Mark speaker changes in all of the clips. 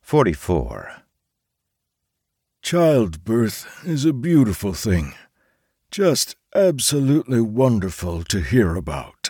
Speaker 1: 44.
Speaker 2: Childbirth is a beautiful thing. Just absolutely wonderful to hear about.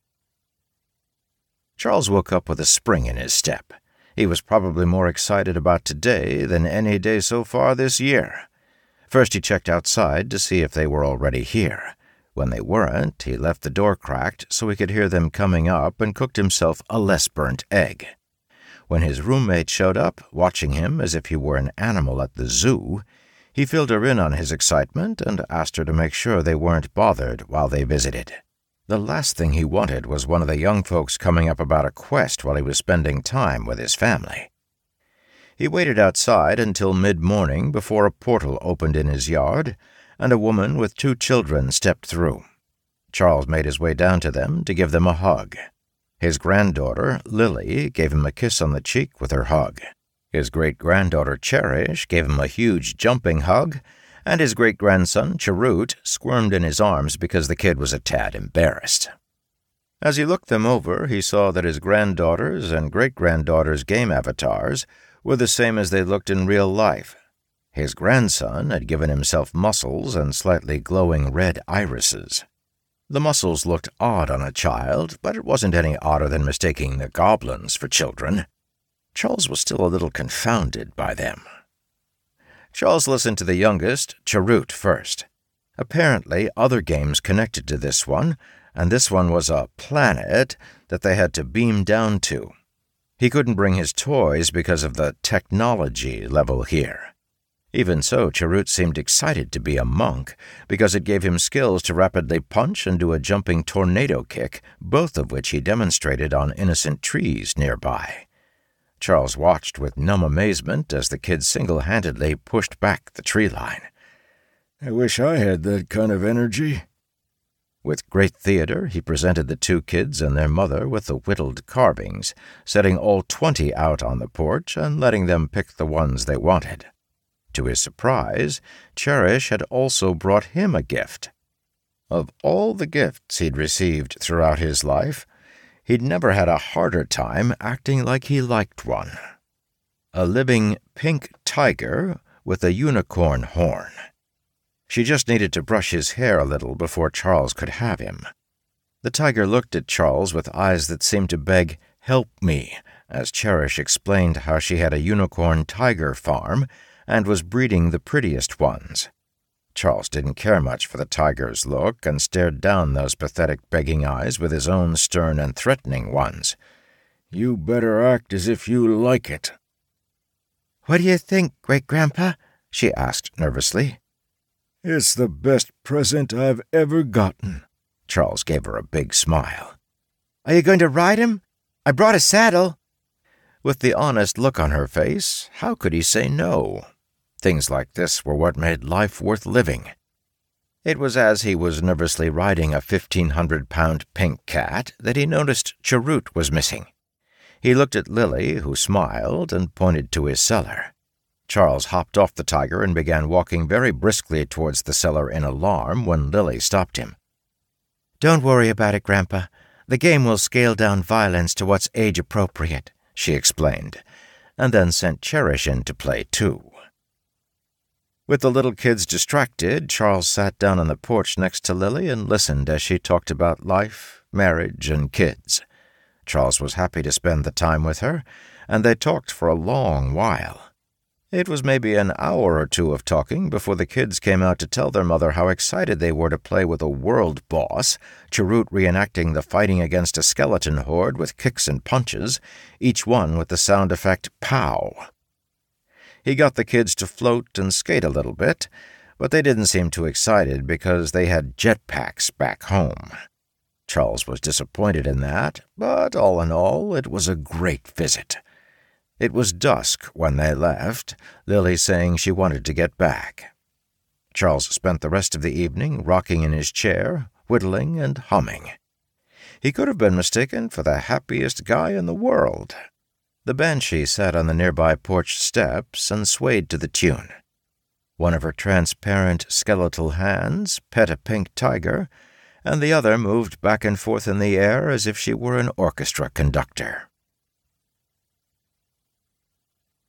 Speaker 1: Charles woke up with a spring in his step. He was probably more excited about today than any day so far this year. First he checked outside to see if they were already here. When they weren't, he left the door cracked so he could hear them coming up and cooked himself a less burnt egg. When his roommate showed up, watching him as if he were an animal at the zoo, he filled her in on his excitement and asked her to make sure they weren't bothered while they visited. The last thing he wanted was one of the young folks coming up about a quest while he was spending time with his family. He waited outside until mid-morning before a portal opened in his yard, and a woman with 2 children stepped through. Charles made his way down to them to give them a hug. His granddaughter, Lily, gave him a kiss on the cheek with her hug. His great-granddaughter, Cherish, gave him a huge jumping hug, and his great-grandson, Chirrut, squirmed in his arms because the kid was a tad embarrassed. As he looked them over, he saw that his granddaughter's and great-granddaughter's game avatars were the same as they looked in real life. His grandson had given himself muscles and slightly glowing red irises. The muscles looked odd on a child, but it wasn't any odder than mistaking the goblins for children. Charles was still a little confounded by them. Charles listened to the youngest, Chirrut, first. Apparently, other games connected to this one, and this one was a planet that they had to beam down to. He couldn't bring his toys because of the technology level here. Even so, Chirrut seemed excited to be a monk because it gave him skills to rapidly punch and do a jumping tornado kick, both of which he demonstrated on innocent trees nearby. Charles watched with numb amazement as the kid single-handedly pushed back the tree line.
Speaker 2: I wish I had that kind of energy.
Speaker 1: With great theater, he presented the 2 kids and their mother with the whittled carvings, setting all 20 out on the porch and letting them pick the ones they wanted. To his surprise, Cherish had also brought him a gift. Of all the gifts he'd received throughout his life, he'd never had a harder time acting like he liked one. A living pink tiger with a unicorn horn. She just needed to brush his hair a little before Charles could have him. The tiger looked at Charles with eyes that seemed to beg, "Help me," as Cherish explained how she had a unicorn tiger farm and was breeding the prettiest ones. Charles didn't care much for the tiger's look and stared down those pathetic begging eyes with his own stern and threatening ones.
Speaker 2: You better act as if you like it.
Speaker 3: What do you think, Great-Grandpa? She asked nervously.
Speaker 2: It's the best present I've ever gotten.
Speaker 1: Charles gave her a big smile.
Speaker 3: Are you going to ride him? I brought a saddle.
Speaker 1: With the honest look on her face, how could he say no? Things like this were what made life worth living. It was as he was nervously riding a 1,500-pound pink cat that he noticed Chirrut was missing. He looked at Lily, who smiled and pointed to his cellar. Charles hopped off the tiger and began walking very briskly towards the cellar in alarm when Lily stopped him.
Speaker 3: Don't worry about it, Grandpa. The game will scale down violence to what's age-appropriate,
Speaker 1: she explained, and then sent Cherish in to play too. With the little kids distracted, Charles sat down on the porch next to Lily and listened as she talked about life, marriage, and kids. Charles was happy to spend the time with her, and they talked for a long while. It was maybe an hour or 2 of talking before the kids came out to tell their mother how excited they were to play with a world boss, Chirrut reenacting the fighting against a skeleton horde with kicks and punches, each one with the sound effect pow. He got the kids to float and skate a little bit, but they didn't seem too excited because they had jetpacks back home. Charles was disappointed in that, but all in all, it was a great visit. It was dusk when they left, Lily saying she wanted to get back. Charles spent the rest of the evening rocking in his chair, whittling and humming. He could have been mistaken for the happiest guy in the world. The banshee sat on the nearby porch steps and swayed to the tune. One of her transparent skeletal hands pet a pink tiger, and the other moved back and forth in the air as if she were an orchestra conductor.